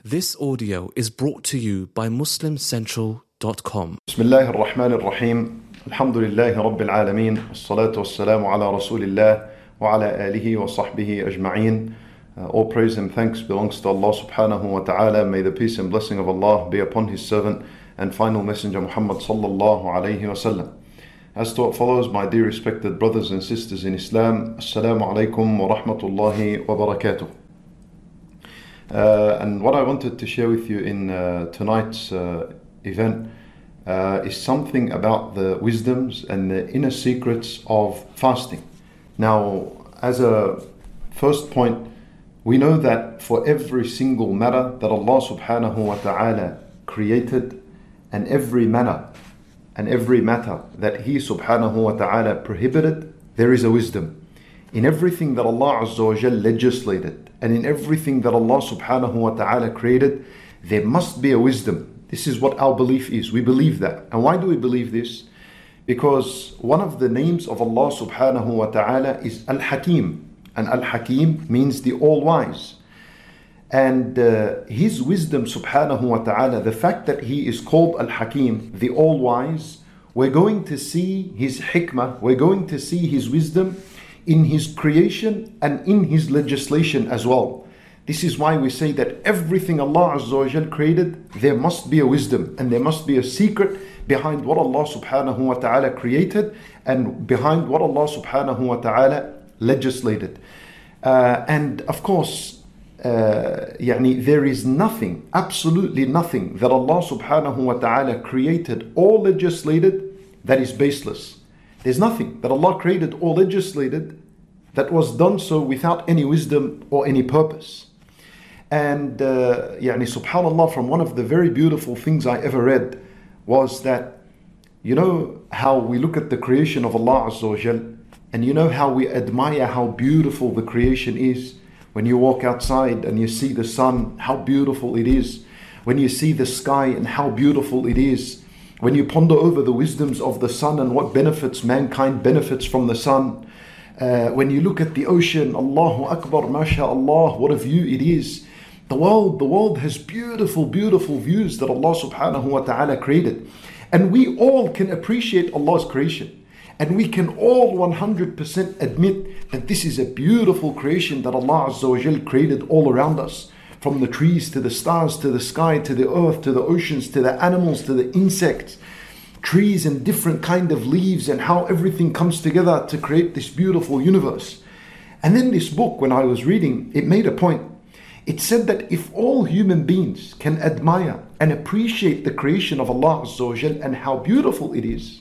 This audio is brought to you by MuslimCentral.com. بسم الله الرحمن الرحيم الحمد لله رب العالمين والصلاة والسلام على رسول الله وعلى آله وصحبه أجمعين. All praise and thanks belongs to Allah subhanahu wa ta'ala. May the peace and blessing of Allah be upon His servant and final messenger Muhammad sallallahu alayhi wa sallam. As to what follows, my dear respected brothers and sisters in Islam, Assalamu alaikum wa rahmatullahi wa barakatuh. And what I wanted to share with you in tonight's event is something about the wisdoms and the inner secrets of fasting. Now, as a first point, we know that for every single matter that Allah subhanahu wa ta'ala created, and every matter that He subhanahu wa ta'ala prohibited, there is a wisdom. In everything that Allah Azza wa Jal legislated, and in everything that Allah subhanahu wa ta'ala created, there must be a wisdom. This is what our belief is. We believe that. And why do we believe this? Because one of the names of Allah subhanahu wa ta'ala is Al-Hakim. And Al-Hakim means the all-wise. And His wisdom subhanahu wa ta'ala, the fact that He is called Al-Hakim, the all-wise, we're going to see His hikmah, we're going to see His wisdom in His creation and in His legislation as well. This is why we say that everything Allah Azza wa Jal created, there must be a wisdom and there must be a secret behind what Allah subhanahu wa ta'ala created and behind what Allah subhanahu wa ta'ala legislated. And of course, there is nothing, absolutely nothing that Allah subhanahu wa ta'ala created or legislated that is baseless. There's nothing that Allah created or legislated that was done so without any wisdom or any purpose. And subhanallah, from one of the very beautiful things I ever read was that, you know how we look at the creation of Allah Azza wa Jal, and you know how we admire how beautiful the creation is. When you walk outside and you see the sun, how beautiful it is. When you see the sky and how beautiful it is. When you ponder over the wisdoms of the sun and what benefits mankind benefits from the sun. When you look at the ocean, Allahu Akbar, MashaAllah, what a view it is. The world has beautiful, beautiful views that Allah subhanahu wa ta'ala created. And we all can appreciate Allah's creation. And we can all 100% admit that this is a beautiful creation that Allah Azza wa Jal created all around us. From the trees to the stars to the sky to the earth to the oceans to the animals to the insects. Trees and different kind of leaves and how everything comes together to create this beautiful universe. And then this book, when I was reading, it made a point. It said that if all human beings can admire and appreciate the creation of Allah Azza wa Jal and how beautiful it is,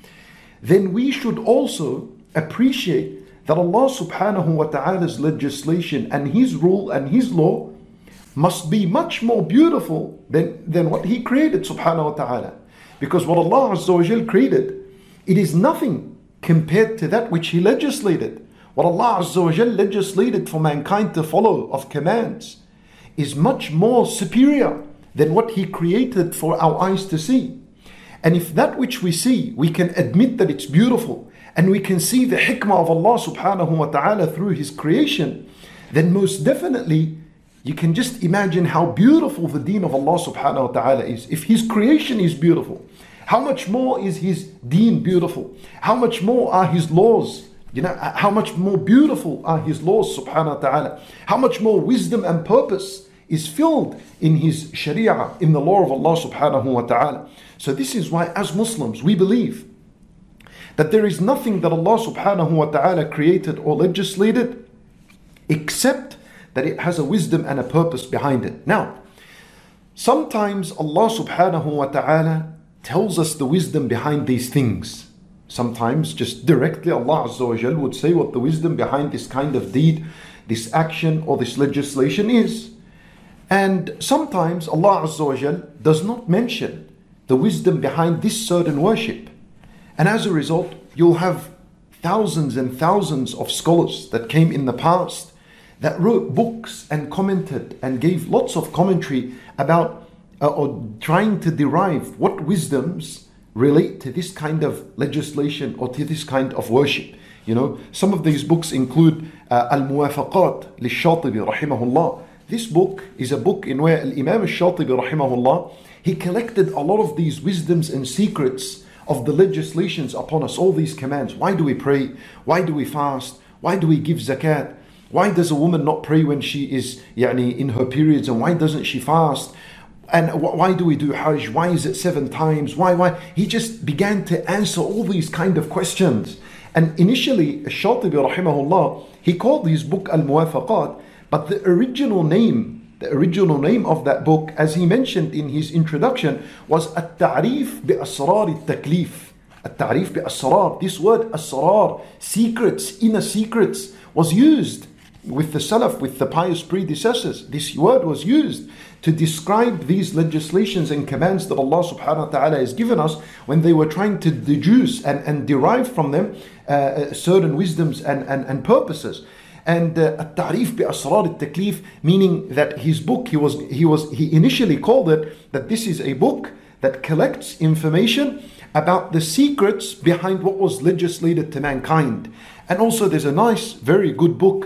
then we should also appreciate that Allah subhanahu wa ta'ala's legislation and His rule and His law must be much more beautiful than what He created subhanahu wa ta'ala. Because what Allah Azza wa Jal created, it is nothing compared to that which He legislated. What Allah Azza wa Jal legislated for mankind to follow of commands is much more superior than what He created for our eyes to see. And if that which we see, we can admit that it's beautiful, and we can see the hikmah of Allah subhanahu wa ta'ala through His creation, then most definitely you can just imagine how beautiful the deen of Allah subhanahu wa ta'ala is. If His creation is beautiful, how much more is His deen beautiful? How much more are His laws? How much more beautiful are His laws subhanahu wa ta'ala? How much more wisdom and purpose is filled in His sharia, in the law of Allah subhanahu wa ta'ala. So this is why as Muslims we believe that there is nothing that Allah subhanahu wa ta'ala created or legislated except that it has a wisdom and a purpose behind it. Now, sometimes Allah subhanahu wa ta'ala tells us the wisdom behind these things. Sometimes just directly Allah Azza wa Jal would say what the wisdom behind this kind of deed, this action or this legislation is. And sometimes Allah Azza wa Jal does not mention the wisdom behind this certain worship. And as a result, you'll have thousands and thousands of scholars that came in the past that wrote books and commented and gave lots of commentary about or trying to derive what wisdoms relate to this kind of legislation or to this kind of worship. Some of these books include Al-Muwafaqat li-Shatibi rahimahullah, This book is a book in where Imam al-Shatibi rahimahullah, he collected a lot of these wisdoms and secrets of the legislations upon us, all these commands. Why do we pray? Why do we fast? Why do we give zakat? Why does a woman not pray when she is in her periods, and why doesn't she fast? And why do we do Hajj? Why is it 7 times? Why? He just began to answer all these kind of questions. And initially, Shatibi rahimahullah, he called his book Al-Muwafaqat, but the original name of that book, as he mentioned in his introduction, was At-Ta'rif bi-Asrar al-Taklif. At-Ta'rif bi-Asrar. This word Asrar, secrets, inner secrets, was used with the Salaf, with the pious predecessors. This word was used to describe these legislations and commands that Allah subhanahu wa ta'ala has given us when they were trying to deduce and derive from them certain wisdoms and purposes. And At-Ta'rif bi-Asrar al-Taklif, meaning that his book, he initially called it that this is a book that collects information about the secrets behind what was legislated to mankind. And also there's a nice, very good book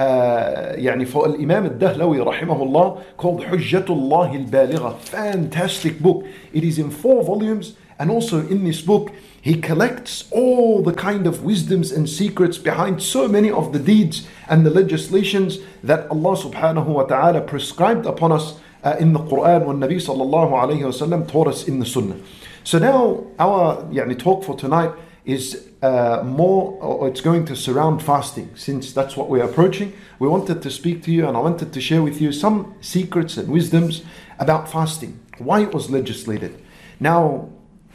for Imam al-Dahlawi rahimahullah called Hujjatullah al-Baligha. Fantastic book. It is in 4 volumes, and also in this book he collects all the kind of wisdoms and secrets behind so many of the deeds and the legislations that Allah subhanahu wa ta'ala prescribed upon us in the Quran, when Nabi sallallahu alayhi wasallam taught us in the Sunnah. So now our talk for tonight is it's going to surround fasting. Since that's what we're approaching, we wanted to speak to you, and I wanted to share with you some secrets and wisdoms about fasting, why it was legislated. Now,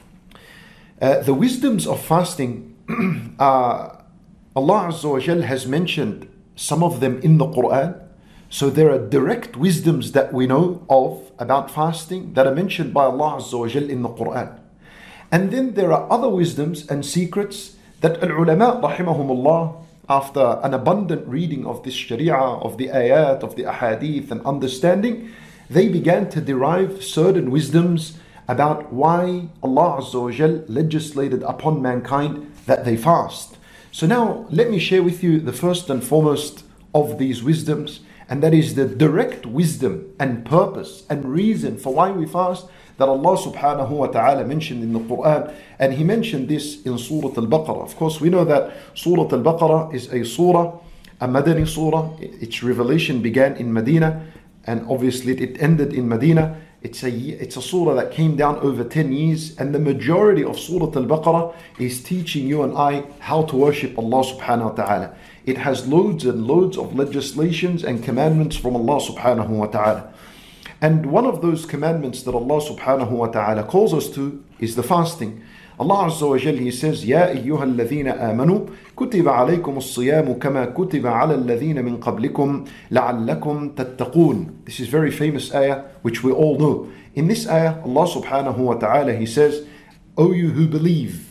the wisdoms of fasting, Allah Azza wa Jal has mentioned some of them in the Quran. So there are direct wisdoms that we know of about fasting that are mentioned by Allah Azza wa Jal in the Quran. And then there are other wisdoms and secrets that al-ulama rahimahumullah, after an abundant reading of this sharia, of the ayat, of the ahadith and understanding, they began to derive certain wisdoms about why Allah Azza wa Jal legislated upon mankind that they fast. So now let me share with you the first and foremost of these wisdoms, and that is the direct wisdom and purpose and reason for why we fast that Allah subhanahu wa ta'ala mentioned in the Quran. And he mentioned this in Surah Al-Baqarah. Of course, we know that Surah Al-Baqarah is a surah, a Madani surah. Its revelation began in Medina, and obviously it ended in Medina. It's a surah that came down over 10 years, and the majority of Surah Al-Baqarah is teaching you and I how to worship Allah subhanahu wa ta'ala. It has loads and loads of legislations and commandments from Allah subhanahu wa ta'ala. And one of those commandments that Allah subhanahu wa ta'ala calls us to is the fasting. Allah Azza wa Jal, He says, يَا أَيُّهَا الَّذِينَ آمَنُوا كُتِبَ عَلَيْكُمُ الصِّيَامُ كَمَا كُتِبَ عَلَى الَّذِينَ مِنْ قَبْلِكُمْ لَعَلَّكُمْ تَتَّقُونَ. This is very famous ayah which we all know. In this ayah, Allah subhanahu wa ta'ala, He says, O you who believe,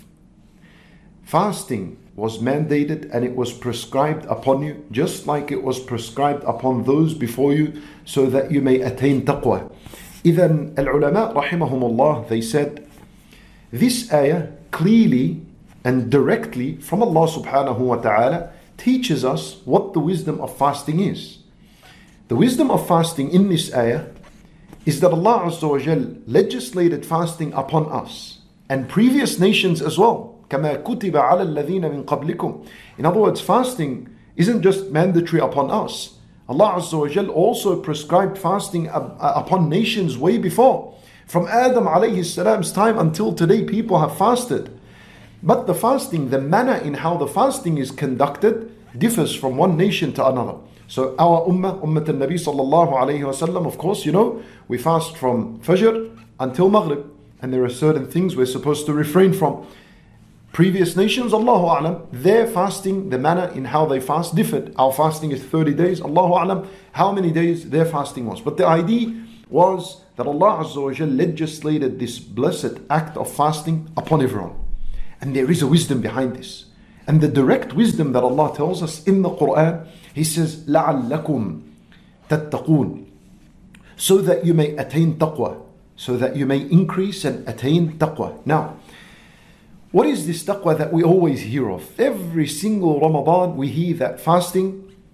fasting was mandated and it was prescribed upon you, just like it was prescribed upon those before you, so that you may attain taqwa. Then al-ulama rahimahumullah, they said, this ayah clearly and directly from Allah subhanahu wa ta'ala teaches us what the wisdom of fasting is. The wisdom of fasting in this ayah is that Allah Azza wa Jal legislated fasting upon us and previous nations as well. كَمَا كُتِبَ عَلَى الَّذِينَ مِنْ قَبْلِكُمْ. In other words, fasting isn't just mandatory upon us. Allah Azza wa Jal also prescribed fasting upon nations way before. From Adam alayhi salam's time until today, people have fasted. But the fasting, the manner in how the fasting is conducted, differs from one nation to another. So our ummah al-Nabi sallallahu alayhi wa sallam, of course, you know, we fast from Fajr until Maghrib. And there are certain things we're supposed to refrain from. Previous nations, Allahu A'lam, their fasting, the manner in how they fast differed. Our fasting is 30 days, Allahu A'lam, how many days their fasting was. But the idea was that Allah Azza wa Jal legislated this blessed act of fasting upon everyone. And there is a wisdom behind this. And the direct wisdom that Allah tells us in the Quran, He says, لَعَلَّكُمْ تَتَّقُونَ, so that you may attain taqwa, so that you may increase and attain taqwa. Now, what is this taqwa that we always hear of? Every single Ramadan we hear that fasting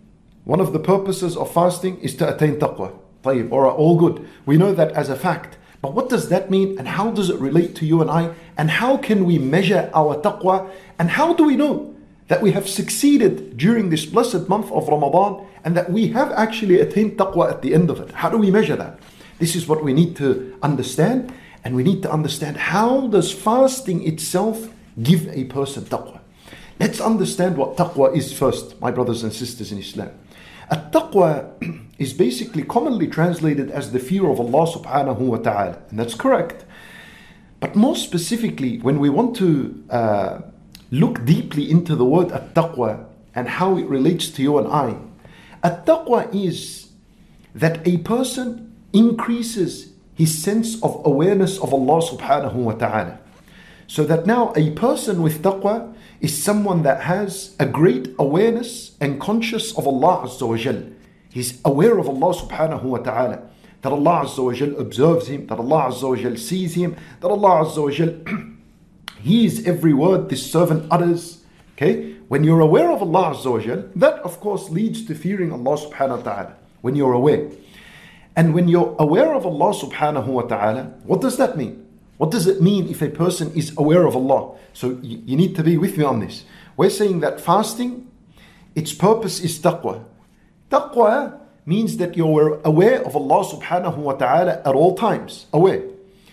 One of the purposes of fasting is to attain taqwa. طيب, alright, all good. We know that as a fact. But what does that mean, and how does it relate to you and I? And how can we measure our taqwa? And how do we know that we have succeeded during this blessed month of Ramadan and that we have actually attained taqwa at the end of it? How do we measure that? This is what we need to understand. And we need to understand, how does fasting itself give a person taqwa? Let's understand what taqwa is first, my brothers and sisters in Islam. At-taqwa is basically commonly translated as the fear of Allah subhanahu wa ta'ala. And that's correct. But more specifically, when we want to look deeply into the word at-taqwa and how it relates to you and I, at-taqwa is that a person increases his sense of awareness of Allah subhanahu wa ta'ala. So that now a person with taqwa is someone that has a great awareness and conscious of Allah Azza wa Jal. He's aware of Allah subhanahu wa ta'ala. That Allah Azza wa Jal observes him, that Allah Azza wa Jal sees him, that Allah Azza wa Jal hears every word this servant utters. Okay? When you're aware of Allah Azza wa Jal, that of course leads to fearing Allah subhanahu wa ta'ala. When you're aware. And when you're aware of Allah subhanahu wa ta'ala, what does that mean? What does it mean if a person is aware of Allah? So you need to be with me on this. We're saying that fasting, its purpose is taqwa. Taqwa means that you're aware of Allah subhanahu wa ta'ala at all times. Aware.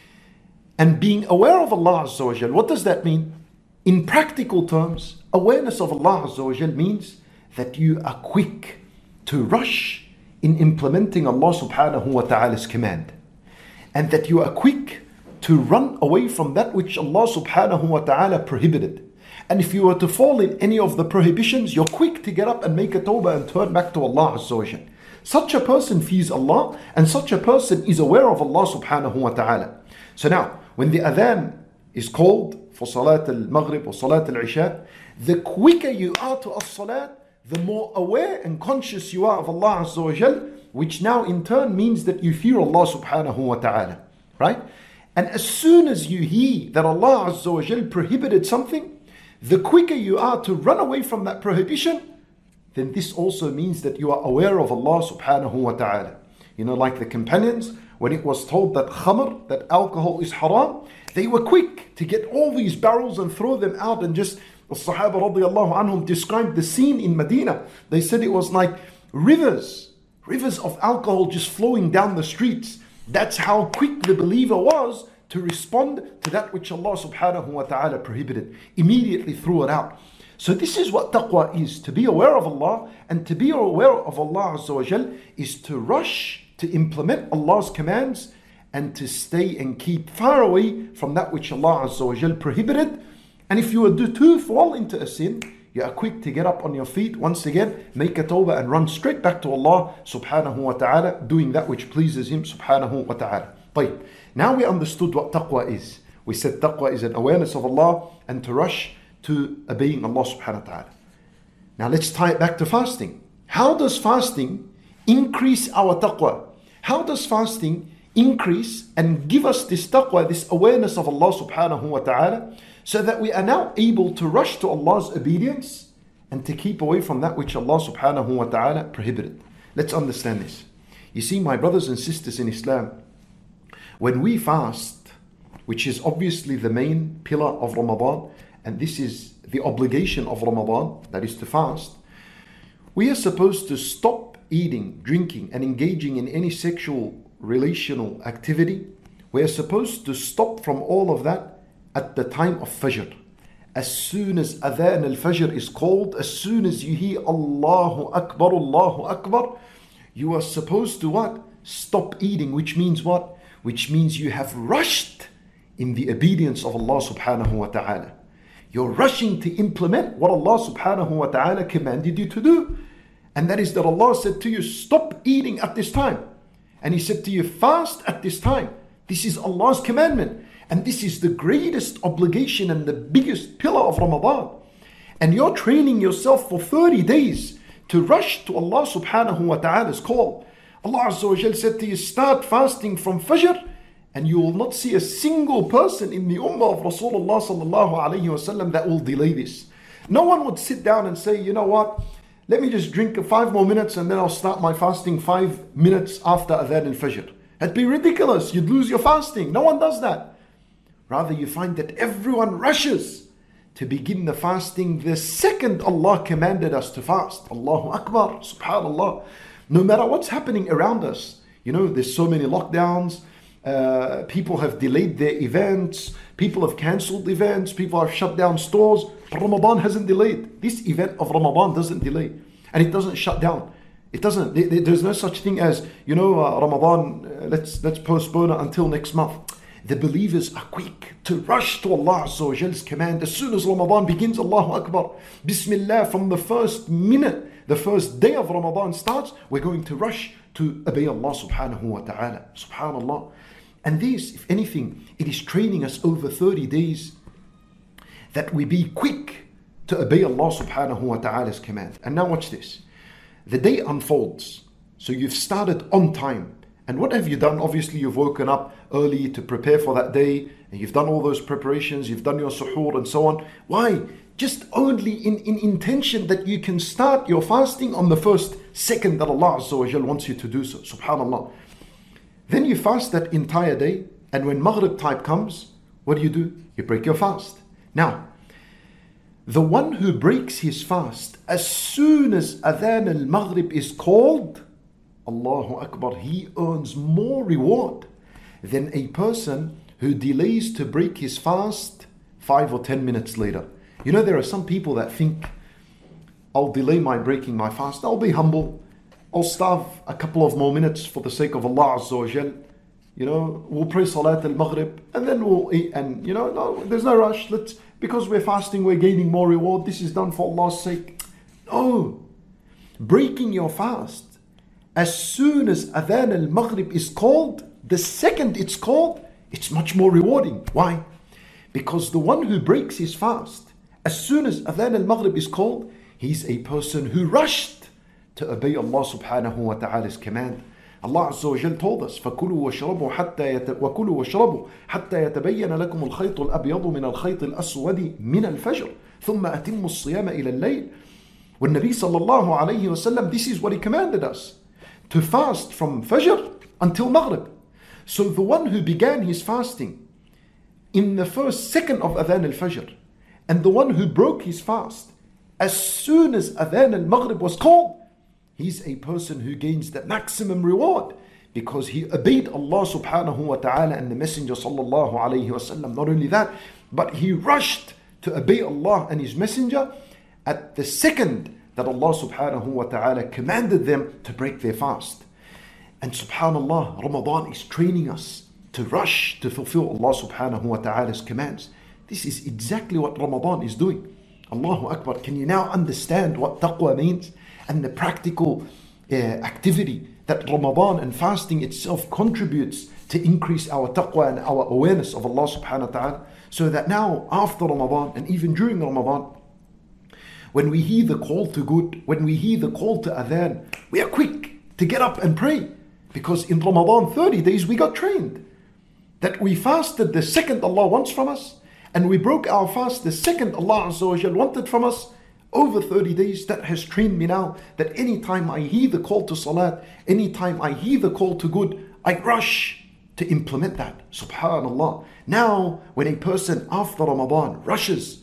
And being aware of Allah Azza wa Jal, what does that mean? In practical terms, awareness of Allah Azza wa Jal means that you are quick to rush in implementing Allah subhanahu wa ta'ala's command. And that you are quick to run away from that which Allah subhanahu wa ta'ala prohibited. And if you were to fall in any of the prohibitions, you're quick to get up and make a tawbah and turn back to Allah Azza wa Jal. Such a person fears Allah, and such a person is aware of Allah subhanahu wa ta'ala. So now, when the adhan is called for Salat al-Maghrib or Salat al-Isha, the quicker you are to as-Salat, the more aware and conscious you are of Allah Azza wa Jal, which now in turn means that you fear Allah subhanahu wa ta'ala. Right? And as soon as you hear that Allah Azza wa Jal prohibited something, the quicker you are to run away from that prohibition, then this also means that you are aware of Allah subhanahu wa ta'ala. You know, like the companions, when it was told that khamr, that alcohol is haram, they were quick to get all these barrels and throw them out, and just, the Sahaba radiallahu anhum described the scene in Medina. They said it was like rivers of alcohol just flowing down the streets. That's how quick the believer was to respond to that which Allah subhanahu wa ta'ala prohibited. Immediately threw it out. So this is what taqwa is. To be aware of Allah, and to be aware of Allah Azza wa Jal is to rush to implement Allah's commands and to stay and keep far away from that which Allah Azza wa Jal prohibited. And if you were to fall into a sin, you are quick to get up on your feet once again, make a tawbah and run straight back to Allah subhanahu wa ta'ala, doing that which pleases Him subhanahu wa ta'ala. طيب. Now we understood what taqwa is. We said taqwa is an awareness of Allah and to rush to obeying Allah subhanahu wa ta'ala. Now let's tie it back to fasting. How does fasting increase our taqwa? How does fasting increase and give us this taqwa, this awareness of Allah subhanahu wa ta'ala, so that we are now able to rush to Allah's obedience and to keep away from that which Allah subhanahu wa ta'ala prohibited? Let's understand this. You see, my brothers and sisters in Islam, when we fast, which is obviously the main pillar of Ramadan, and this is the obligation of Ramadan, that is to fast, we are supposed to stop eating, drinking, and engaging in any sexual relational activity. We are supposed to stop from all of that at the time of Fajr. As soon as Adhan al-Fajr is called, as soon as you hear Allahu Akbar, you are supposed to what? Stop eating, which means what? Which means you have rushed in the obedience of Allah subhanahu wa ta'ala. You're rushing to implement what Allah subhanahu wa ta'ala commanded you to do. And that is that Allah said to you, stop eating at this time. And He said to you, fast at this time. This is Allah's commandment. And this is the greatest obligation and the biggest pillar of Ramadan. And you're training yourself for 30 days to rush to Allah subhanahu wa ta'ala's call. Allah Azza wa Jal said to you, start fasting from Fajr, and you will not see a single person in the ummah of Rasulullah sallallahu alayhi wa sallam that will delay this. No one would sit down and say, you know what, let me just drink 5 more minutes and then I'll start my fasting 5 minutes after Adhan al-Fajr. That'd be ridiculous. You'd lose your fasting. No one does that. Rather, you find that everyone rushes to begin the fasting the second Allah commanded us to fast. Allahu Akbar, subhanallah. No matter what's happening around us, there's so many lockdowns, people have delayed their events, people have cancelled events, people have shut down stores. But Ramadan hasn't delayed. This event of Ramadan doesn't delay, and it doesn't shut down. It doesn't. There's no such thing as Ramadan. Let's postpone it until next month. The believers are quick to rush to Allah Azza wa Jal's command. As soon as Ramadan begins, Allahu Akbar, Bismillah, from the first minute, the first day of Ramadan starts, we're going to rush to obey Allah subhanahu wa ta'ala. Subhanallah. And this, if anything, it is training us over 30 days that we be quick to obey Allah subhanahu wa ta'ala's command. And now watch this. The day unfolds. So you've started on time. And what have you done? Obviously, you've woken up early to prepare for that day, and you've done all those preparations, you've done your suhoor and so on. Why? Just only in intention that you can start your fasting on the first second that Allah Azza wa Jal wants you to do so. Subhanallah. Then you fast that entire day, and when Maghrib time comes, what do? You break your fast. Now, the one who breaks his fast as soon as Adhan al-Maghrib is called, Allahu Akbar, he earns more reward than a person who delays to break his fast 5 or 10 minutes later. There are some people that think, I'll delay my breaking my fast, I'll be humble, I'll starve a couple of more minutes for the sake of Allah Azza wa Jal. We'll pray Salat al-Maghrib and then we'll eat, and no, there's no rush. Because we're fasting, we're gaining more reward. This is done for Allah's sake. No. Breaking your fast as soon as Adhan al-Maghrib is called, the second it's called, it's much more rewarding. Why? Because the one who breaks his fast as soon as Adhan al-Maghrib is called, he's a person who rushed to obey Allah subhanahu wa ta'ala's command. Allah Azza wa Jal told us, فَكُلُوا وَاشْرَبُوا حَتَّى يَتَبَيَّنَ لَكُمُ الْخَيْطُ الْأَبْيَضُ مِنَ الْخَيْطِ الْأَسْوَدِ مِنَ الْفَجْرِ ثُمَّ أَتِمُّوا الصِّيَامَ إِلَى اللَّيْلِ. When Nabi sallallahu alayhi wa sallam, this is what he commanded us, to fast from Fajr until Maghrib. So the one who began his fasting in the first second of Adhan al-Fajr, and the one who broke his fast as soon as Adhan al-Maghrib was called, he's a person who gains the maximum reward because he obeyed Allah subhanahu wa ta'ala and the Messenger sallallahu alayhi wa sallam. Not only that, but he rushed to obey Allah and His Messenger at the second that Allah subhanahu wa ta'ala commanded them to break their fast. And subhanallah, Ramadan is training us to rush to fulfill Allah subhanahu wa ta'ala's commands. This is exactly what Ramadan is doing. Allahu Akbar. Can you now understand what taqwa means and the practical activity that Ramadan and fasting itself contributes to increase our taqwa and our awareness of Allah subhanahu wa ta'ala? So that now after Ramadan and even during Ramadan, when we hear the call to good, when we hear the call to adhan, we are quick to get up and pray. Because in Ramadan 30 days we got trained that we fasted the second Allah wants from us, and we broke our fast the second Allah Azza wa Jal wanted from us. Over 30 days, that has trained me now that anytime I hear the call to salat, anytime I hear the call to good, I rush to implement that. Subhanallah. Now, when a person after Ramadan rushes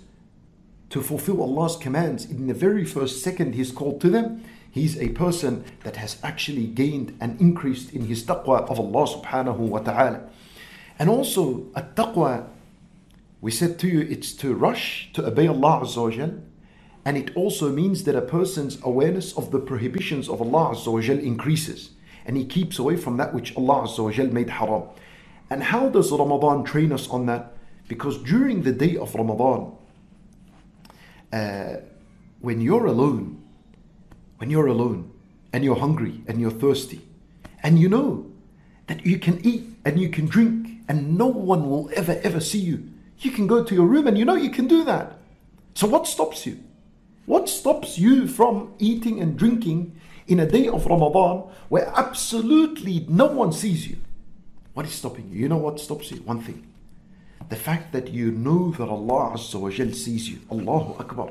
to fulfill Allah's commands in the very first second he's called to them, he's a person that has actually gained and increased in his taqwa of Allah subhanahu wa ta'ala. And also, at-taqwa, we said to you, it's to rush to obey Allah Azza wa Jal. And it also means that a person's awareness of the prohibitions of Allah Azza wa Jal increases. And he keeps away from that which Allah Azza wa Jal made haram. And how does Ramadan train us on that? Because during the day of Ramadan, when you're alone and you're hungry and you're thirsty, and you know that you can eat and you can drink and no one will ever see you, you can go to your room and you know you can do that. So what stops you? What stops you from eating and drinking in a day of Ramadan where absolutely no one sees you? What is stopping you? You know what stops you? One thing. The fact that you know that Allah Azza wa Jal sees you. Allahu Akbar.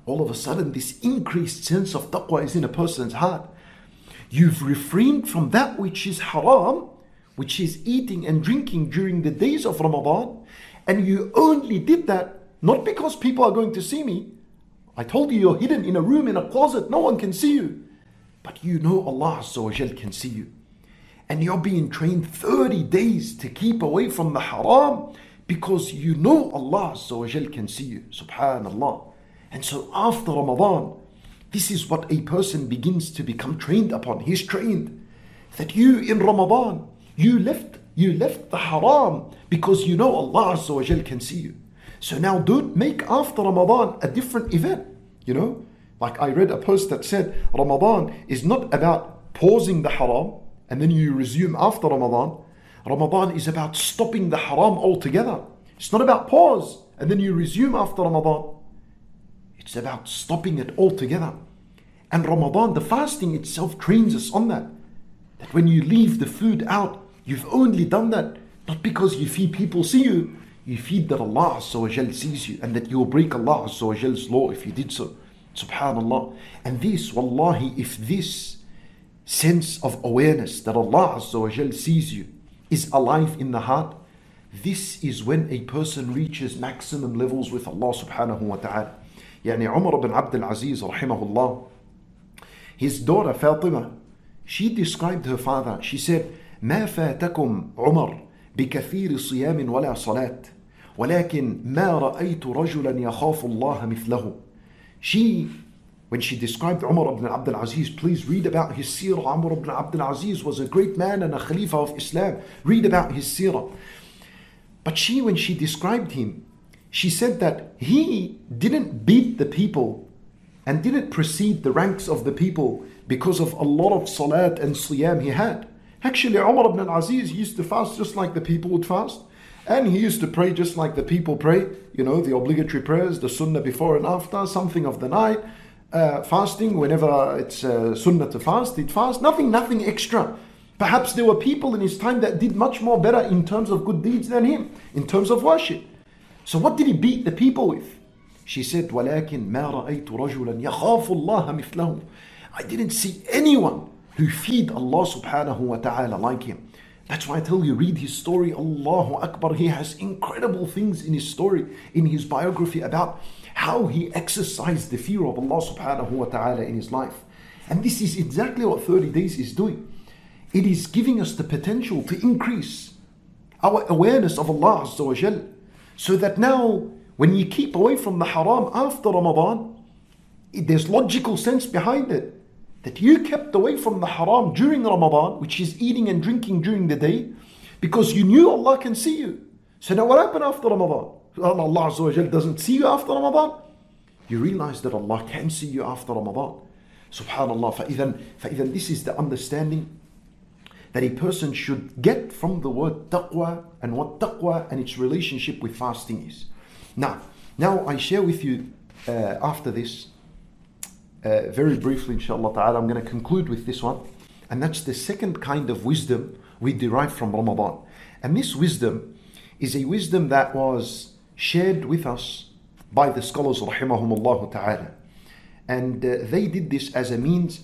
all of a sudden this increased sense of taqwa is in a person's heart. You've refrained from that which is haram, which is eating and drinking during the days of Ramadan, and you only did that not because people are going to see me. I told you you're hidden in a room, in a closet, no one can see you. But you know Allah Azza wa Jal can see you. And you're being trained 30 days to keep away from the haram because you know Allah Azza wa Jal can see you. Subhanallah. And so after Ramadan, this is what a person begins to become trained upon. He's trained that you in Ramadan, you left the haram because you know Allah Azza wa Jal can see you. So now don't make after Ramadan a different event. You know, like I read a post that said Ramadan is not about pausing the haram and then you resume after Ramadan. Ramadan is about stopping the haram altogether. It's not about pause and then you resume after Ramadan. It's about stopping it altogether. And Ramadan, the fasting itself trains us on that. That when you leave the food out, you've only done that not because you feed people see you. You feed that Allah Azza wa Jal sees you and that you will break Allah Azza wa Jal's law if you did so. Subhanallah. And this, wallahi, if this sense of awareness that Allah Azza wa Jal sees you is alive in the heart, this is when a person reaches maximum levels with Allah subhanahu wa ta'ala. Yani Umar ibn Abdul Aziz rahimahullah, his daughter Fatima, she described her father. She said, ما فاتكم عمر بكثير صيام ولا صلاة ولكن ما رأيت رجلا يخاف الله مثله. When she described Umar ibn Abdul Aziz, please read about his seerah. Umar ibn Abdul Aziz was a great man and a Khalifa of Islam. Read about his seerah. But when she described him, she said that he didn't beat the people and didn't precede the ranks of the people because of a lot of salat and siyam he had. Actually, Umar ibn Aziz used to fast just like the people would fast. And he used to pray just like the people pray. You know, the obligatory prayers, the sunnah before and after, something of the night. Fasting, whenever it's sunnah to fast, he'd fast. Nothing extra. Perhaps there were people in his time that did much more better in terms of good deeds than him, in terms of worship. So what did he beat the people with? She said, وَلَكِنْ مَا رَأَيْتُ رَجُلًا يَخَافُ اللَّهَ مِثْلَهُ. I didn't see anyone who feed Allah subhanahu wa ta'ala like him. That's why I tell you, read his story, Allahu Akbar. He has incredible things in his story, in his biography about how he exercised the fear of Allah subhanahu wa ta'ala in his life. And this is exactly what 30 days is doing. It is giving us the potential to increase our awareness of Allah Azza wa Jal, so that now when you keep away from the haram after Ramadan, there's logical sense behind it. That you kept away from the haram during Ramadan, which is eating and drinking during the day, because you knew Allah can see you. So now what happened after Ramadan? Allah Azza wa Jal doesn't see you after Ramadan. You realize that Allah can see you after Ramadan. Subhanallah. فإذا this is the understanding that a person should get from the word taqwa and what taqwa and its relationship with fasting is. Now I share with you after this, very briefly, inshallah ta'ala, I'm going to conclude with this one. And that's the second kind of wisdom we derive from Ramadan. And this wisdom is a wisdom that was shared with us by the scholars, rahimahumullah ta'ala. And they did this as a means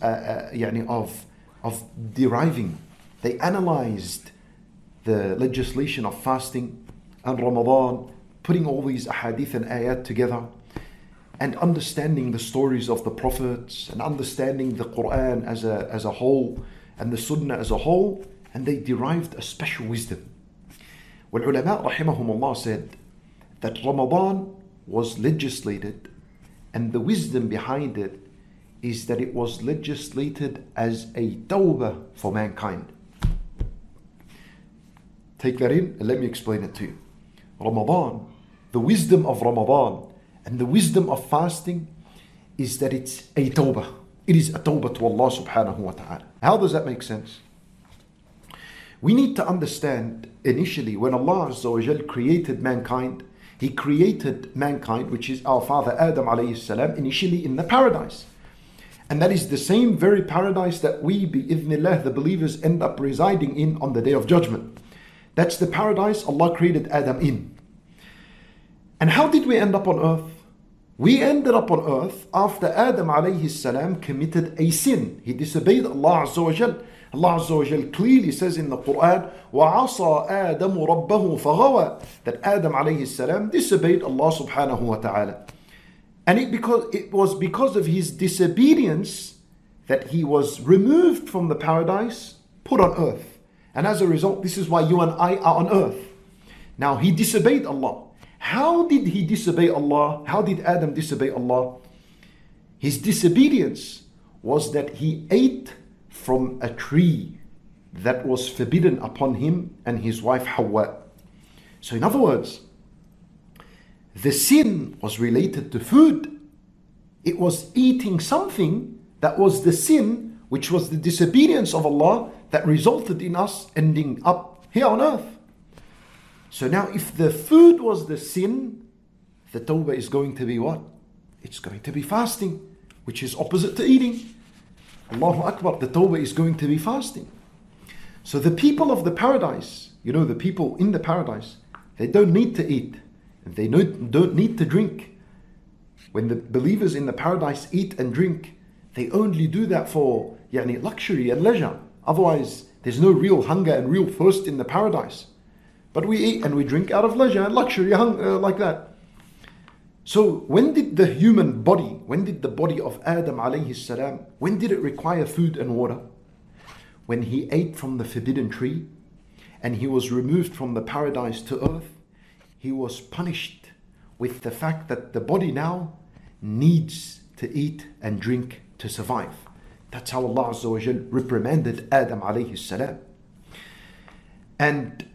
of deriving. They analyzed the legislation of fasting and Ramadan, putting all these ahadith and ayat together, and understanding the stories of the prophets and understanding the Quran as a whole and the Sunnah as a whole, and they derived a special wisdom. Well, ulama rahimahumullah said that Ramadan was legislated, and the wisdom behind it is that it was legislated as a tawbah for mankind. Take that in and let me explain it to you. Ramadan, the wisdom of Ramadan and the wisdom of fasting is that it's a tawbah. It is a tawbah to Allah subhanahu wa ta'ala. How does that make sense? We need to understand initially when Allah Azza wa Jal created mankind, He created mankind, which is our father Adam alayhi salam, initially in the paradise. And that is the same very paradise that we, bi'idhnillah, the believers end up residing in on the Day of Judgment. That's the paradise Allah created Adam in. And how did we end up on earth? We ended up on earth after Adam alayhi salam committed a sin. He disobeyed Allah Azza wa Jal. Allah Azza wa Jal clearly says in the Quran, وَعَصَى آدَمُ رَبَّهُ فَغَوَى, that Adam alayhi salam disobeyed Allah subhanahu wa ta'ala. And it was because of his disobedience that he was removed from the paradise, put on earth. And as a result, this is why you and I are on earth. Now, he disobeyed Allah. How did he disobey Allah? How did Adam disobey Allah? His disobedience was that he ate from a tree that was forbidden upon him and his wife Hawa. So in other words, the sin was related to food. It was eating something that was the sin, which was the disobedience of Allah, that resulted in us ending up here on earth. So now if the food was the sin, the tawbah is going to be what? It's going to be fasting, which is opposite to eating. Allahu Akbar, the tawbah is going to be fasting. So the people of the paradise, the people in the paradise, they don't need to eat. They don't need to drink. When the believers in the paradise eat and drink, they only do that for luxury and leisure. Otherwise, there's no real hunger and real thirst in the paradise. But we eat and we drink out of leisure and luxury, like that. So when did the human body, when did the body of Adam alayhi salam, when did it require food and water? When he ate from the forbidden tree and he was removed from the paradise to earth, he was punished with the fact that the body now needs to eat and drink to survive. That's how Allah Azza wa Jal reprimanded Adam alayhi salam. And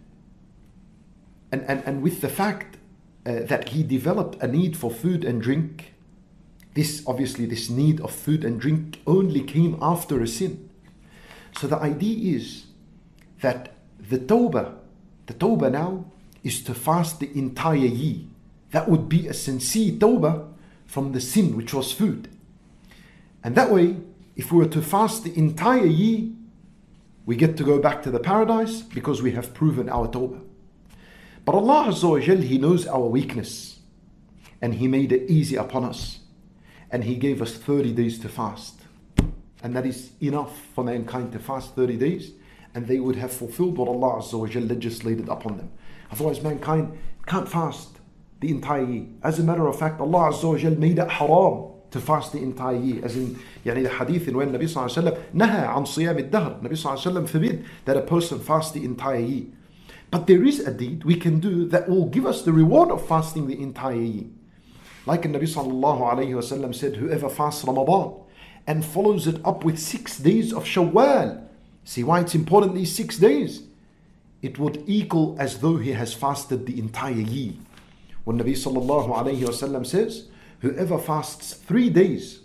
with the fact that he developed a need for food and drink, this need of food and drink only came after a sin. So the idea is that the tawbah now is to fast the entire year. That would be a sincere tawbah from the sin which was food. And that way, if we were to fast the entire year, we get to go back to the paradise because we have proven our tawbah. But Allah Azza wa Jal, He knows our weakness, and He made it easy upon us, and He gave us 30 days to fast. And that is enough for mankind to fast 30 days, and they would have fulfilled what Allah Azza wa Jal legislated upon them. Otherwise, mankind can't fast the entire year. As a matter of fact, Allah Azza wa Jal made it haram to fast the entire year. As in the hadith in when Nabi Sallallahu Alaihi Wasallam naha an siyam al-dahr. Nabi Sallallahu Alaihi Wasallam forbid that a person fast the entire year. But there is a deed we can do that will give us the reward of fasting the entire year. Like Nabi Sallallahu Alaihi Wasallam said, whoever fasts Ramadan and follows it up with 6 days of Shawwal, see why it's important these 6 days? It would equal as though he has fasted the entire year. When Nabi Sallallahu Alaihi Wasallam says, whoever fasts 3 days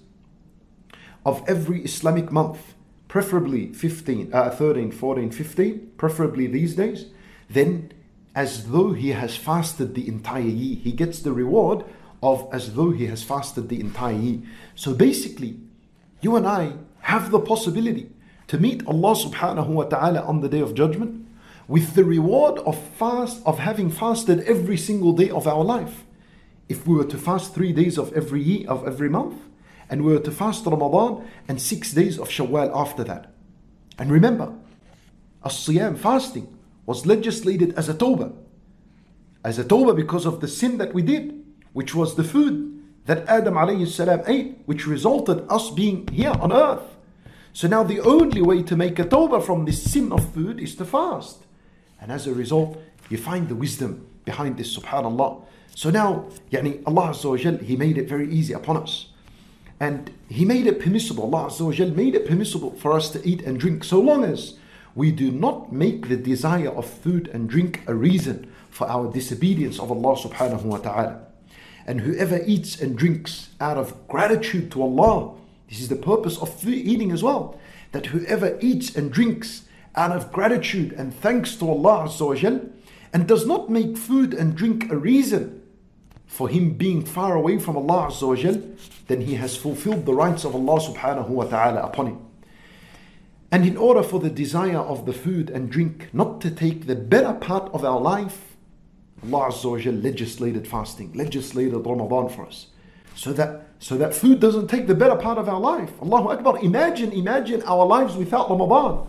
of every Islamic month, preferably 13, 14, 15, preferably these days, then as though he has fasted the entire year. He gets the reward of as though he has fasted the entire year. So basically, you and I have the possibility to meet Allah subhanahu wa ta'ala on the Day of Judgment with the reward of having fasted every single day of our life. If we were to fast 3 days of every year, of every month, and we were to fast Ramadan and 6 days of Shawwal after that. And remember, as-siyam, fasting, was legislated as a tawbah. As a tawbah because of the sin that we did, which was the food that Adam alayhi salam ate, which resulted us being here on earth. So now the only way to make a tawbah from this sin of food is to fast. And as a result, you find the wisdom behind this, subhanallah. So now, Allah Azza wa Jal, He made it very easy upon us. And He made it permissible, Allah Azza wa Jal made it permissible for us to eat and drink, so long as we do not make the desire of food and drink a reason for our disobedience of Allah subhanahu wa ta'ala. And whoever eats and drinks out of gratitude to Allah, this is the purpose of food eating as well, that whoever eats and drinks out of gratitude and thanks to Allah Azza wa Jal, and does not make food and drink a reason for him being far away from Allah Azza wa Jal, then he has fulfilled the rights of Allah subhanahu wa ta'ala upon him. And in order for the desire of the food and drink not to take the better part of our life, Allah Azza wa Jal legislated fasting, legislated Ramadan for us. so that food doesn't take the better part of our life. Allahu Akbar. Imagine our lives without Ramadan.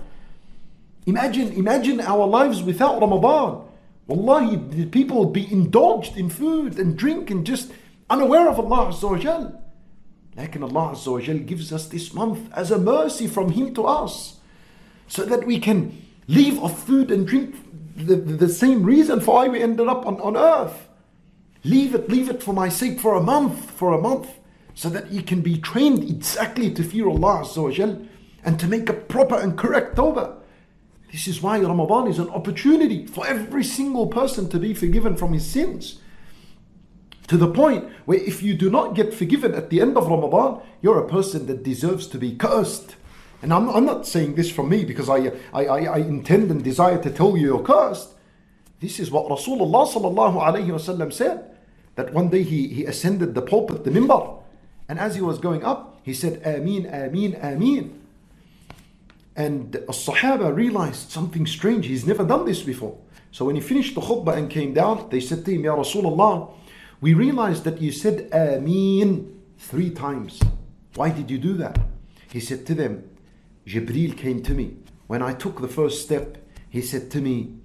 Imagine our lives without Ramadan. Wallahi, the people would be indulged in food and drink and just unaware of Allah Azza wa Jal. Lakin Allah Azza wa Jal gives us this month as a mercy from Him to us, so that we can leave off food and drink, the same reason for why we ended up on earth. Leave it for my sake for a month, so that you can be trained exactly to fear Allah Azza wa Jal and to make a proper and correct tawbah. This is why Ramadan is an opportunity for every single person to be forgiven from his sins. To the point where if you do not get forgiven at the end of Ramadan, you're a person that deserves to be cursed. And I'm not saying this from me because I intend and desire to tell you you're cursed. This is what Rasulullah sallallahu alayhi wasallam said. That one day he ascended the pulpit, the minbar. And as he was going up, he said, Ameen, Ameen, Ameen. And as-Sahaba realized something strange. He's never done this before. So when he finished the khutbah and came down, they said to him, Ya Rasulullah, we realized that you said Ameen 3 times. Why did you do that? He said to them, Jibreel came to me. When I took the first step, he said to me,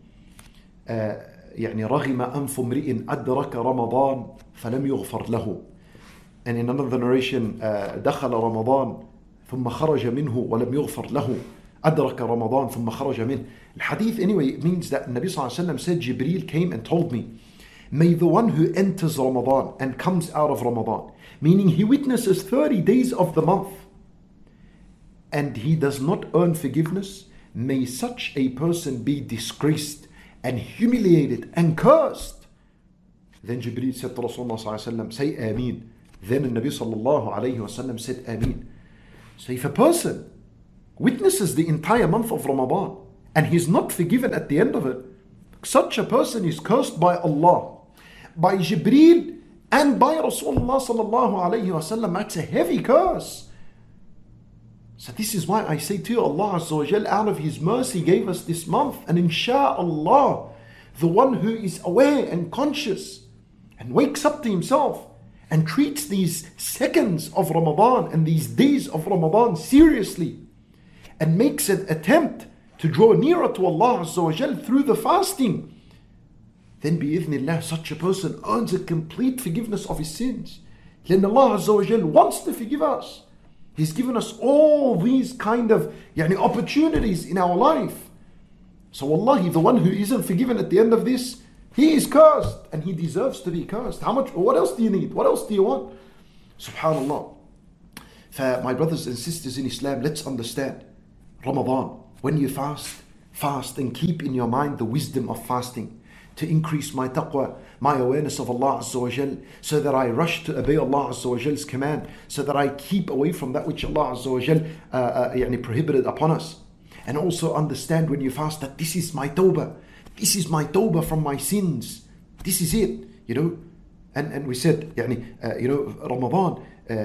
يعني رغم أنف امرئ أدرك رمضان فلم يغفر له. And in another narration, دخل رمضان ثم خرج منه ولم يغفر له. أدرك رمضان ثم خرج منه. The hadith anyway means that Nabi sallallahu alaihi wasallam said, Jibreel came and told me, may the one who enters Ramadan and comes out of Ramadan, meaning he witnesses 30 days of the month and he does not earn forgiveness, may such a person be disgraced and humiliated and cursed. Then Jibreel said to Rasulullah sallallahu alaihi wasallam, say Ameen. Then the Nabi sallallahu alaihi wasallam said Ameen. So if a person witnesses the entire month of Ramadan and he's not forgiven at the end of it, such a person is cursed by Allah, by Jibreel, and by Rasulullah sallallahu alayhi wasallam. That's a heavy curse. So this is why I say to you, Allah Azza wa Jal out of His mercy gave us this month, and insha'Allah, the one who is aware and conscious and wakes up to himself and treats these seconds of Ramadan and these days of Ramadan seriously and makes an attempt to draw nearer to Allah Azza wa Jal through the fasting, then bi'idhnillah, such a person earns a complete forgiveness of his sins. Then Allah Azza wa Jal wants to forgive us. He's given us all these kind of opportunities in our life. So wallahi, the one who isn't forgiven at the end of this, he is cursed and he deserves to be cursed. What else do you need? What else do you want? Subhanallah. For my brothers and sisters in Islam, let's understand Ramadan. When you fast and keep in your mind the wisdom of fasting to increase my taqwa, my awareness of Allah Azza wa Jal, so that I rush to obey Allah Azza wa Jal's command, so that I keep away from that which Allah Azza wa Jal prohibited upon us. And also understand when you fast that this is my tawbah. This is my tawbah from my sins. This is it, And we said, Ramadan,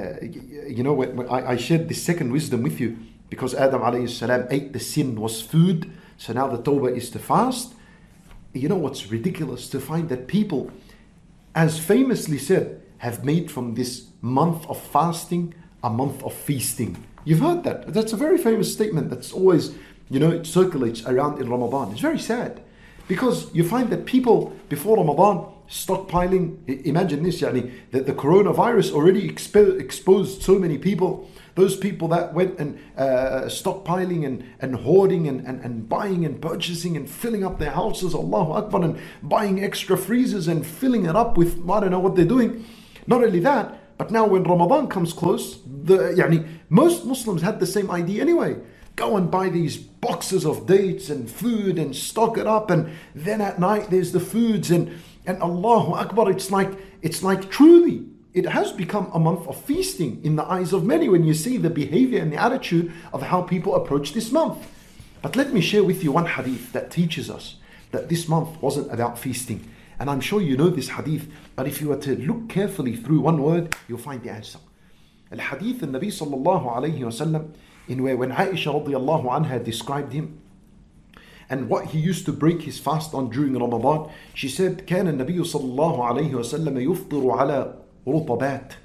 when I shared this second wisdom with you, because Adam alayhi salam ate the sin was food, so now the tawbah is to fast. You know what's ridiculous? To find that people, as famously said, have made from this month of fasting a month of feasting. You've heard that. That's a very famous statement that's always, it circulates around in Ramadan. It's very sad. Because you find that people before Ramadan stockpiling, imagine this, that the coronavirus already exposed so many people. Those people that went and stockpiling and hoarding and buying and purchasing and filling up their houses, Allahu Akbar, and buying extra freezers and filling it up with, I don't know what they're doing. Not only that, but now when Ramadan comes close, most Muslims had the same idea anyway. Go and buy these boxes of dates and food and stock it up, and then at night there's the foods and Allahu Akbar. It's like truly it has become a month of feasting in the eyes of many when you see the behavior and the attitude of how people approach this month. But let me share with you one hadith that teaches us that this month wasn't about feasting. And I'm sure you know this hadith, but if you were to look carefully through one word, you'll find the answer. Al-hadith al-Nabi sallallahu alayhi wa sallam, in where when Aisha radiallahu anha described him and what he used to break his fast on during Ramadan, she said, كان النبي صلى الله عليه وسلم يفطر على رطبات,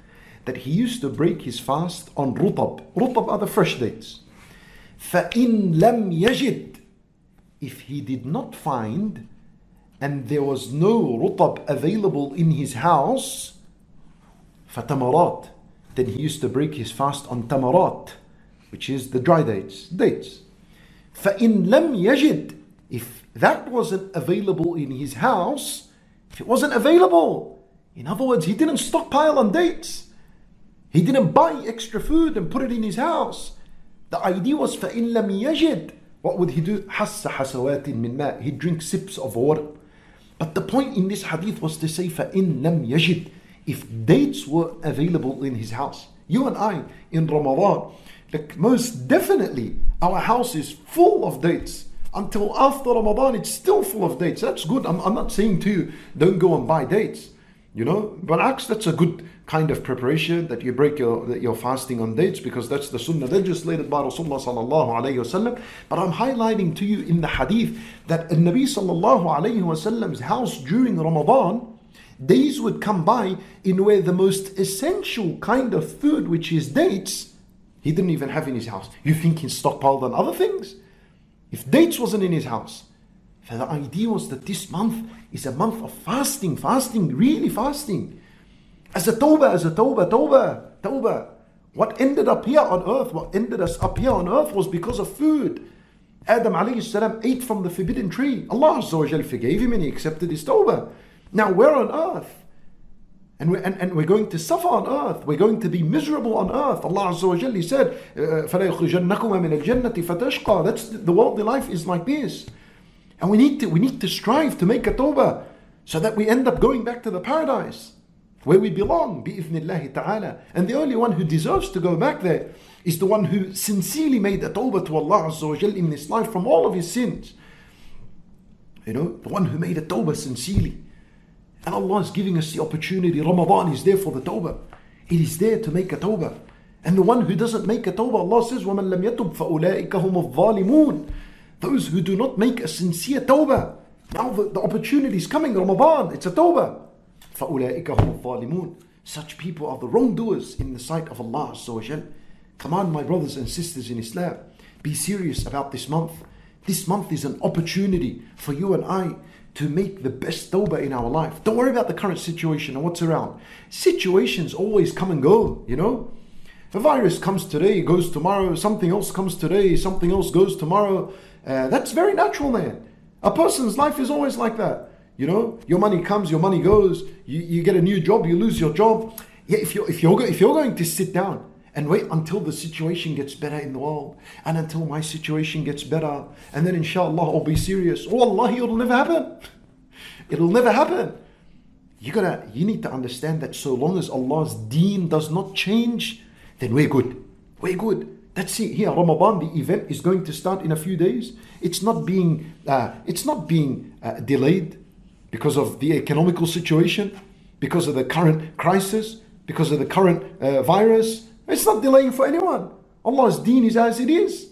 that he used to break his fast on rutab. Rutab are the fresh dates. فَإِن لَمْ يَجِدْ, if he did not find and there was no rutab available in his house, فَتَمَرَات, then he used to break his fast on tamarat, which is the dry dates. فَإِن لَمْ يَجِدْ, if that wasn't available in his house, if it wasn't available, in other words, he didn't stockpile on dates, he didn't buy extra food and put it in his house. The idea was فَإِن لَمْ يَجِدْ, what would he do? حَسَّ حَسَوَاتٍ مِّن مَاءٍ, he'd drink sips of water. But the point in this hadith was to say فَإِن لَمْ يَجِدْ, if dates were available in his house. You and I in Ramadan, like most definitely our house is full of dates. Until after Ramadan it's still full of dates. That's good. I'm not saying to you don't go and buy dates, but actually that's a good kind of preparation, that you break your fasting on dates, because that's the sunnah legislated by Rasulullah sallallahu alayhi wasallam. But I'm highlighting to you in the hadith that in Nabi sallallahu alayhi wasallam's house during Ramadan, days would come by in where the most essential kind of food, which is dates, he didn't even have in his house. You think he stockpiled on other things? If dates wasn't in his house. So the idea was that this month is a month of fasting, really fasting. As a tawbah. What ended up here on earth, what ended us up here on earth was because of food. Adam alayhi salam ate from the forbidden tree. Allah Azza wa Jal forgave him and he accepted his tawbah. Now we're on earth. And we're going to suffer on earth. We're going to be miserable on earth. Allah Azza wa Jal, He said, فَلَا يُخْرِجَنَّكُمَا مِنَ الْجَنَّةِ فَتَشْقَى. That's the worldly life is like this. And we need to strive to make a tawbah so that we end up going back to the paradise where we belong, bi'ithnillahi ta'ala. And the only one who deserves to go back there is the one who sincerely made a tawbah to Allah Azza wa Jal in this life from all of his sins. The one who made a tawbah sincerely. And Allah is giving us the opportunity. Ramadan is there for the tawbah. It is there to make a tawbah. And the one who doesn't make a tawbah, Allah says, وَمَنْ لَمْ يَتُبْ فَأُولَٰئِكَ هُمُ الظَّالِمُونَ. Those who do not make a sincere tawbah. Now the opportunity is coming, Ramadan, it's a tawbah. فَأُولَٰئِكَ هُمُ الظَّالِمُونَ. Such people are the wrongdoers in the sight of Allah Azza wa Jal. Come on, my brothers and sisters in Islam. Be serious about this month. This month is an opportunity for you and I to make the best tawbah in our life. Don't worry about the current situation and what's around. Situations always come and go, The virus comes today, goes tomorrow. Something else comes today, something else goes tomorrow. That's very natural, man. A person's life is always like that. Your money comes, your money goes. You get a new job, you lose your job. Yeah, if you're going to sit down and wait until the situation gets better in the world, and until my situation gets better, and then inshallah I'll be serious. Wallahi, it'll never happen. It'll never happen. You need to understand that so long as Allah's deen does not change, then we're good. We're good. That's it. Here, Ramadan, the event is going to start in a few days. It's not being delayed because of the economical situation, because of the current crisis, because of the current virus. It's not delaying for anyone. Allah's deen is as it is.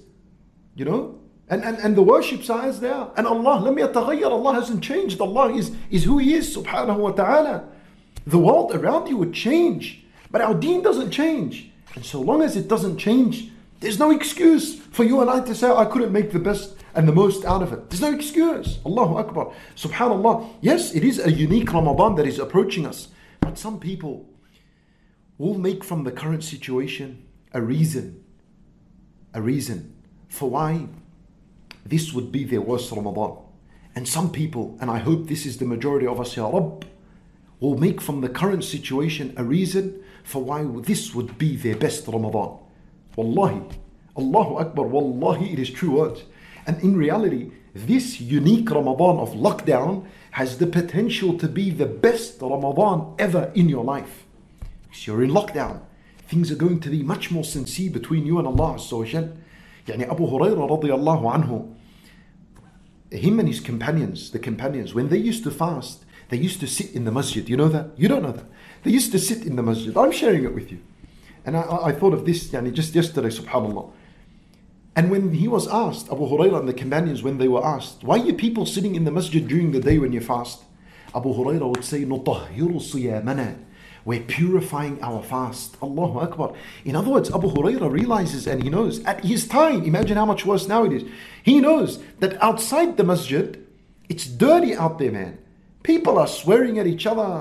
And the worships are as they are. And Allah, lam yataghayyar, Allah hasn't changed. Allah is who He is, subhanahu wa ta'ala. The world around you would change, but our deen doesn't change. And so long as it doesn't change, there's no excuse for you and I to say, I couldn't make the best and the most out of it. There's no excuse. Allahu Akbar. Subhanallah. Yes, it is a unique Ramadan that is approaching us. But some people will make from the current situation a reason for why this would be their worst Ramadan. And some people, and I hope this is the majority of us, Ya Rabb, will make from the current situation a reason for why this would be their best Ramadan. Wallahi, Allahu Akbar, Wallahi, it is true words. And in reality, this unique Ramadan of lockdown has the potential to be the best Ramadan ever in your life. Because you're in lockdown. Things are going to be much more sincere between you and Allah Azza wa Jal. Abu Hurairah radiyallahu anhu, him and his companions, when they used to fast, they used to sit in the masjid. You know that? You don't know that. They used to sit in the masjid. I'm sharing it with you. And I thought of this just yesterday, subhanAllah. And when he was asked, Abu Hurairah and the companions, when they were asked, why are you people sitting in the masjid during the day when you fast? Abu Hurairah would say, نُطَهِّرُ صِيَامَنَا we're purifying our fast. Allahu Akbar. In other words, Abu Hurairah realizes and he knows at his time, imagine how much worse now it is. He knows that outside the masjid, it's dirty out there, man. People are swearing at each other.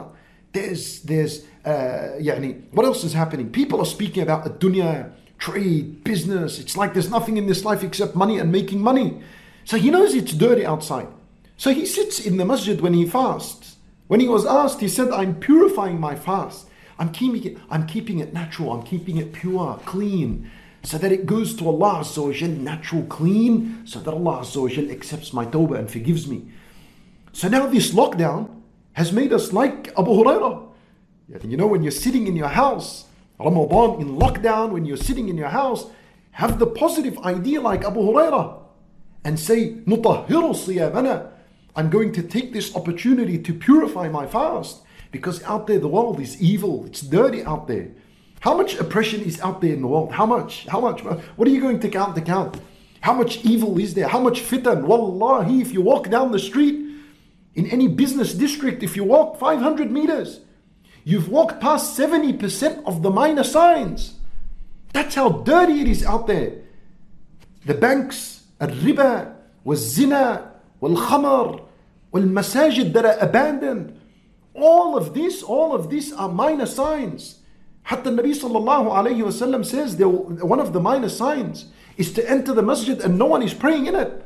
What else is happening? People are speaking about ad-dunya, trade, business. It's like there's nothing in this life except money and making money. So he knows it's dirty outside. So he sits in the masjid when he fasts. When he was asked, he said, I'm purifying my fast. I'm keeping it natural. I'm keeping it pure, clean, so that it goes to Allah Azza wa Jal natural, clean, so that Allah Azza wa Jal accepts my tawbah and forgives me. So now this lockdown has made us like Abu Hurairah. You know, when you're sitting in your house, Ramadan in lockdown, when you're sitting in your house, have the positive idea like Abu Hurairah and say, نُطَهِّرُ صِيَامَنَا. I'm going to take this opportunity to purify my fast, because out there the world is evil, it's dirty out there. How much oppression is out there in the world? How much? What are you going to count? How much evil is there? How much fitan? Wallahi, if you walk down the street, in any business district, if you walk 500 meters, you've walked past 70% of the minor signs. That's how dirty it is out there. The banks, al-riba, wal-zina, wal-khamar, wal-masajid that are abandoned. All of this are minor signs. Hatta Nabi sallallahu alayhi wa sallam says that one of the minor signs is to enter the masjid and no one is praying in it.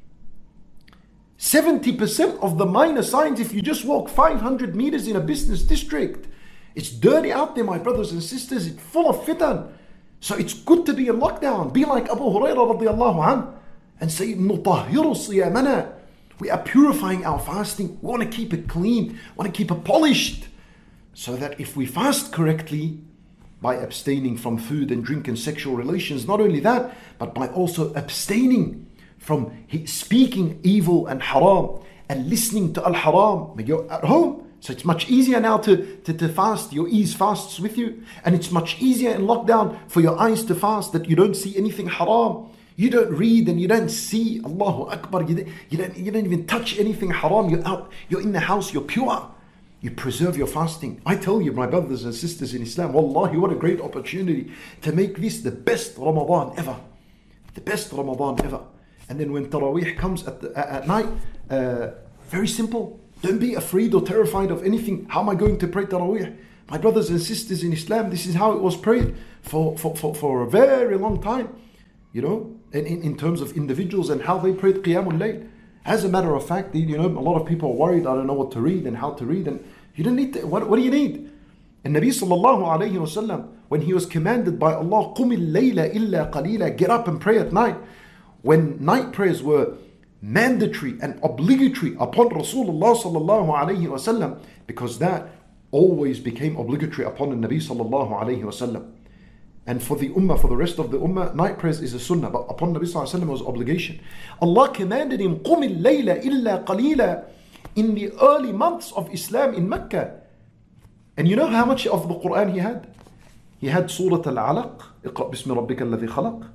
70% of the minor signs, if you just walk 500 meters in a business district, it's dirty out there, my brothers and sisters. It's full of fitan. So it's good to be in lockdown. Be like Abu Hurairah radiallahu anh and say, نُطَهِّرُ صِيَامَنَا. We are purifying our fasting. We want to keep it clean. We want to keep it polished. So that if we fast correctly, by abstaining from food and drink and sexual relations, not only that, but by also abstaining from speaking evil and haram and listening to al-haram. You're at home, so it's much easier now to fast. Your ease fasts with you, and it's much easier in lockdown for your eyes to fast, that you don't see anything haram. You don't read and you don't see, Allahu Akbar, you don't even touch anything haram. You're out, you're in the house, you're pure. You preserve your fasting. I tell you, my brothers and sisters in Islam, wallahi, what a great opportunity to make this the best Ramadan ever. The best Ramadan ever. And then when Taraweeh comes at night, very simple. Don't be afraid or terrified of anything. How am I going to pray Taraweeh? My brothers and sisters in Islam, this is how it was prayed for a very long time. You know, in terms of individuals and how they prayed Qiyamul Layl. As a matter of fact, you know, a lot of people are worried, I don't know what to read and how to read. And you don't need to, what do you need? And Nabi sallallahu alayhi wa sallam, when he was commanded by Allah, قُمِ اللَّيْلَ إِلَّا قَلِيلًا, get up and pray at night. When night prayers were mandatory and obligatory upon Rasulullah sallallahu alayhi wa sallam, because that always became obligatory upon the Nabi sallallahu alayhi wa sallam. And for the ummah, for the rest of the ummah, night prayers is a sunnah, but upon Nabi sallallahu alayhi wa sallam it was obligation. Allah commanded him, قُمِ اللَّيْلَ إِلَّا قَلِيلًا, in the early months of Islam in Mecca. And you know how much of the Quran he had? He had Surah Al-Alaq, اقرأ باسم ربك الذي خلق.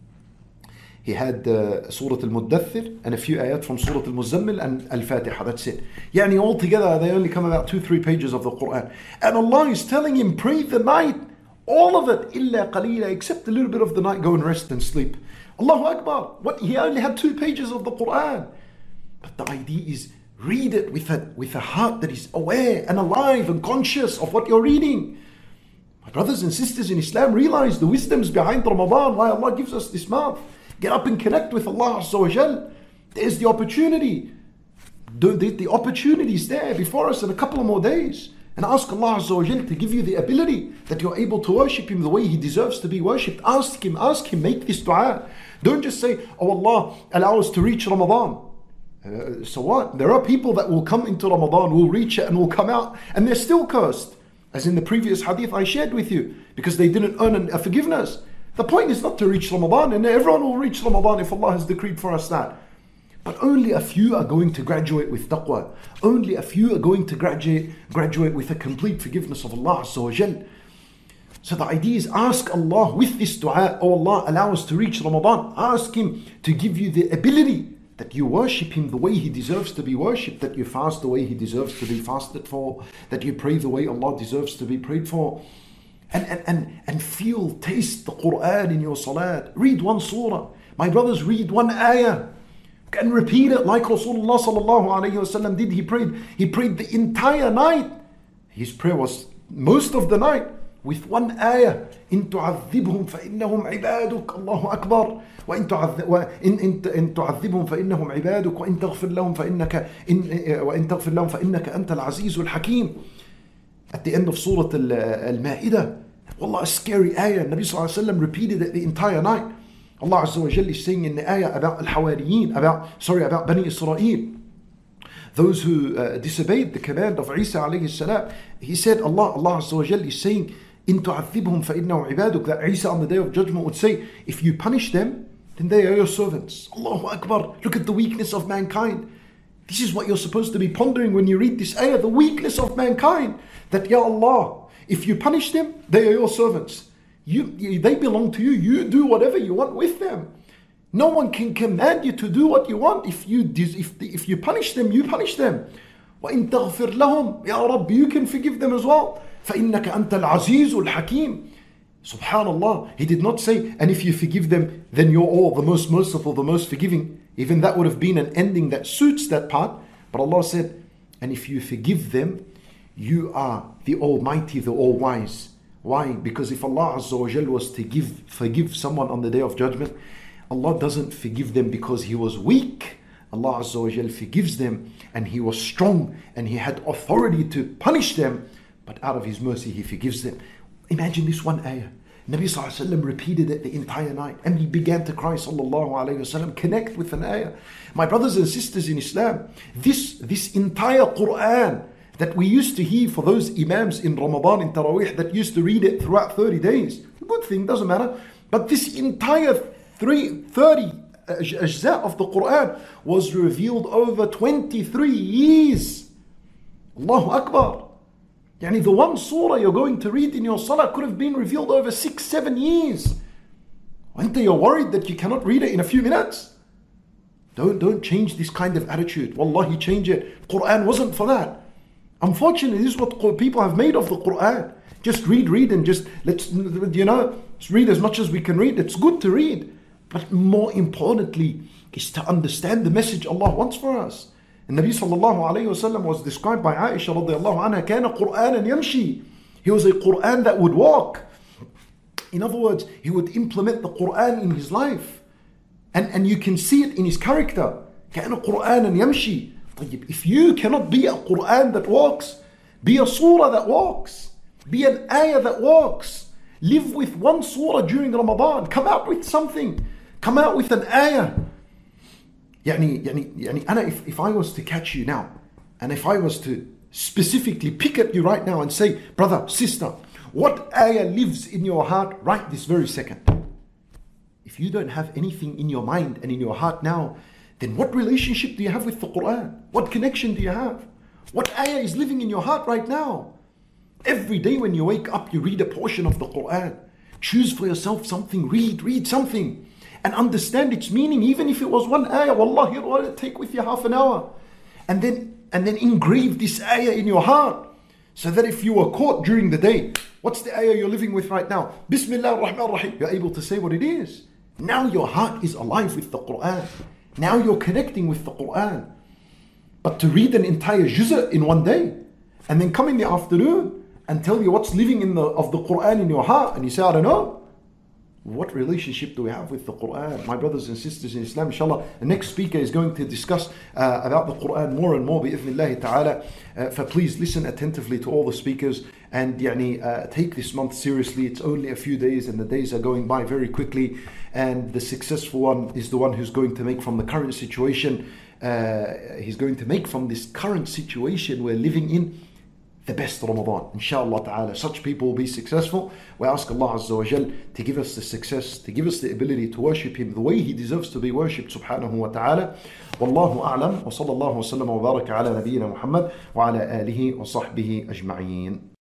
He had Surah Al-Muddathir and a few ayat from Surah Al-Muzammil and Al-Fatiha. That's it. Yani altogether they only come about 2-3 pages of the Quran. And Allah is telling him, pray the night, all of it, إِلَّا قَلِيلًا, except a little bit of the night, go and rest and sleep. Allahu Akbar. What? He only had 2 pages of the Quran. But the idea is, read it with a heart that is aware and alive and conscious of what you're reading. My brothers and sisters in Islam, realize the wisdoms behind Ramadan, why Allah gives us this month. Get up and connect with Allah Azza wa Jal. There's the opportunity. The opportunity is there before us in a couple of more days. And ask Allah Azza wa Jal to give you the ability that you're able to worship Him the way He deserves to be worshipped. Ask Him, make this dua. Don't just say, oh Allah, allow us to reach Ramadan. So what? There are people that will come into Ramadan, will reach it and will come out, and they're still cursed. As in the previous hadith I shared with you, because they didn't earn a forgiveness. The point is not to reach Ramadan, and everyone will reach Ramadan if Allah has decreed for us that. But only a few are going to graduate with taqwa. Only a few are going to graduate with a complete forgiveness of Allah Azza wa Jal. So the idea is, ask Allah with this dua, oh Allah, allow us to reach Ramadan. Ask Him to give you the ability that you worship Him the way He deserves to be worshipped, that you fast the way He deserves to be fasted for, that you pray the way Allah deserves to be prayed for. And feel, taste the Quran in your salat. Read one surah. My brothers, read one ayah and repeat it like Rasulullah sallallahu alayhi wasallam did. He prayed the entire night. His prayer was most of the night with one ayah. إن تعذبهم فإنهم عبادك الله أكبر وإن تعذبهم فإنهم عبادك وإن تغفر لهم فإنك أنت العزيز الحكيم. At the end of Surah Al-Ma'idah, wallah, a scary ayah. Nabi sallallahu alayhi wa sallam repeated it the entire night. Allah Azza wa Jalla is saying in the ayah about Al-Hawariyin, about Bani Israel, those who disobeyed the command of Isa alayhi salam. He said, Allah Azza wa Jalla is saying, إن تعذبهم فإنهم عبادك, that Isa on the day of judgment would say, if you punish them, then they are your servants. Allahu Akbar. Look at the weakness of mankind. This is what you're supposed to be pondering when you read this ayah, the weakness of mankind. That, Ya Allah, if you punish them, they are your servants. They belong to you. You do whatever you want with them. No one can command you to do what you want. If you punish them, you punish them. وَإِن تَغْفِرْ لَهُمْ, Ya Rabbi, you can forgive them as well. فَإِنَّكَ أَنْتَ الْعَزِيزُ الْحَكِيمُ. Subhanallah, He did not say, and if you forgive them, then you're all the most merciful, the most forgiving. Even that would have been an ending that suits that part. But Allah said, and if you forgive them, you are the Almighty, the All-Wise. Why? Because if Allah Azza wa Jal was to forgive someone on the Day of Judgment, Allah doesn't forgive them because He was weak. Allah Azza wa Jal forgives them and He was strong and He had authority to punish them. But out of His mercy, He forgives them. Imagine this one ayah. Nabi sallallahu alayhi wa sallam repeated it the entire night and he began to cry sallallahu alayhi wa sallam. Connect with an ayah. My brothers and sisters in Islam, this entire Quran that we used to hear for those imams in Ramadan, in Taraweeh, that used to read it throughout 30 days. A good thing, doesn't matter. But this entire 30 ajza of the Quran was revealed over 23 years. Allahu Akbar. Yani the one surah you're going to read in your salah could have been revealed over 6-7 years. Until you're worried that you cannot read it in a few minutes. Don't change this kind of attitude. Wallahi, change it. Quran wasn't for that. Unfortunately, this is what people have made of the Quran. Just read and just let's read as much as we can read. It's good to read. But more importantly is to understand the message Allah wants for us. And Nabi sallallahu alayhi wa sallam was described by Aisha radiallahu anha, كَانَ قُرْآنًا يَمْشِي. He was a Quran that would walk. In other words, he would implement the Quran in his life. And you can see it in his character. كَانَ قُرْآنًا يَمْشِي. If you cannot be a Quran that walks, be a surah that walks. Be an ayah that walks. Live with one surah during Ramadan. Come out with something. Come out with an ayah. If I was to catch you now, and if I was to specifically pick at you right now and say, brother, sister, what ayah lives in your heart right this very second? If you don't have anything in your mind and in your heart now, then what relationship do you have with the Quran? What connection do you have? What ayah is living in your heart right now? Every day when you wake up, you read a portion of the Quran. Choose for yourself something, read something. And understand its meaning, even if it was one ayah. Wallahi, it will take with you half an hour. And then engrave this ayah in your heart. So that if you were caught during the day, what's the ayah you're living with right now? Bismillah ar-Rahman ar-Rahim. You're able to say what it is. Now your heart is alive with the Quran. Now you're connecting with the Quran. But to read an entire juz' in one day, and then come in the afternoon and tell you what's living of the Quran in your heart, and you say, I don't know. What relationship do we have with the Quran? My brothers and sisters in Islam, inshallah, the next speaker is going to discuss about the Quran more and more, bi'ithnillahi ta'ala. For please listen attentively to all the speakers and take this month seriously. It's only a few days and the days are going by very quickly. And the successful one is the one who's going to make from the current situation, he's going to make from this current situation we're living in the best Ramadan, inshallah ta'ala. Such people will be successful. We ask Allah Azza wa Jal to give us the success, to give us the ability to worship Him the way He deserves to be worshipped, subhanahu wa ta'ala. Wallahu a'lam, wa sallallahu wa sallam wa baraka ala nabiyyina Muhammad wa ala alihi wa sahbihi ajma'een.